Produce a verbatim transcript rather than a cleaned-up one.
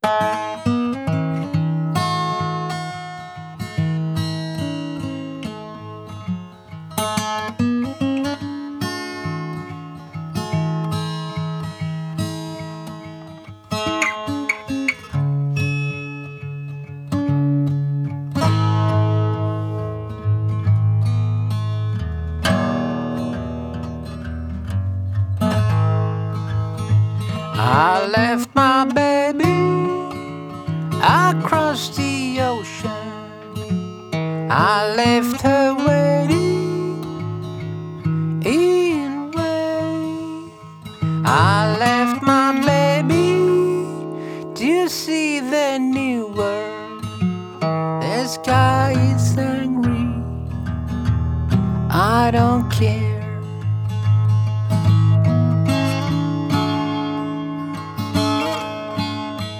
I left my baby across the ocean. I left her waiting in rain. I left my baby to see the new world. The sky is angry. I don't care.